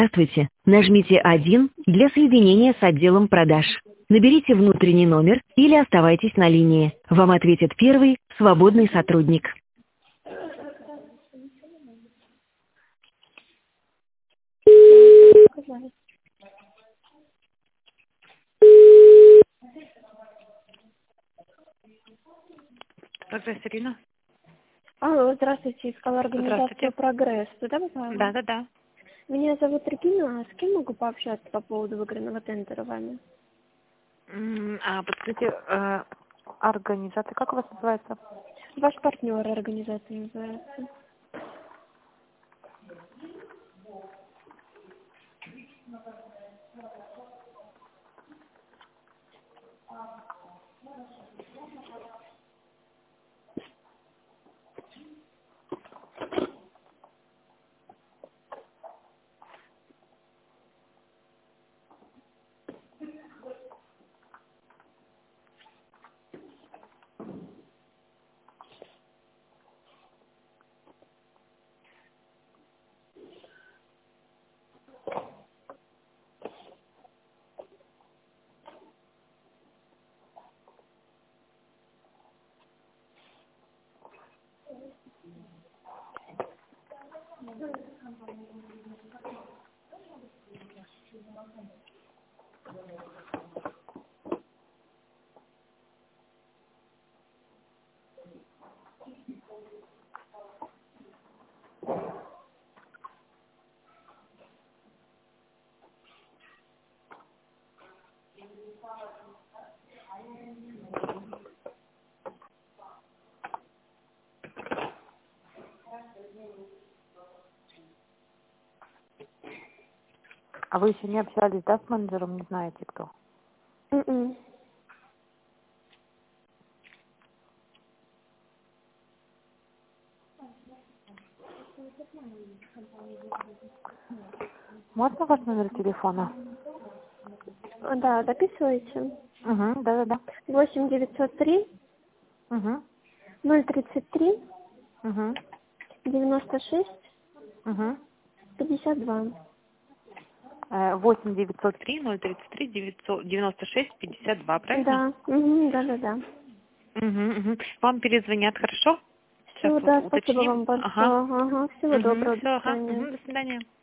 Здравствуйте. Нажмите 1 для соединения с отделом продаж. Наберите внутренний номер или оставайтесь на линии. Вам ответит первый свободный сотрудник. Прогресс, Ирина. Алло, здравствуйте, искала Здравствуйте. организацию «Прогресс». Туда попала? Да. Меня зовут Регина, а с кем могу пообщаться по поводу выигранного тендера вами? Подскажите, организация, как у вас называется? Ваш партнер организации называется. А вы еще не общались, да, с менеджером, не знаете кто? М-м. Можно ваш номер телефона? Да, записывайте. Угу, да. 8 903 Угу, 033 угу, 96 угу. 52. 8-903-033-996-52, правильно? Да, да. Угу. Вам перезвонят, хорошо? Сейчас Все, вот да, спасибо уточним. вам Ага. большое. Ага, всего доброго, до Все, ага. свидания. До свидания.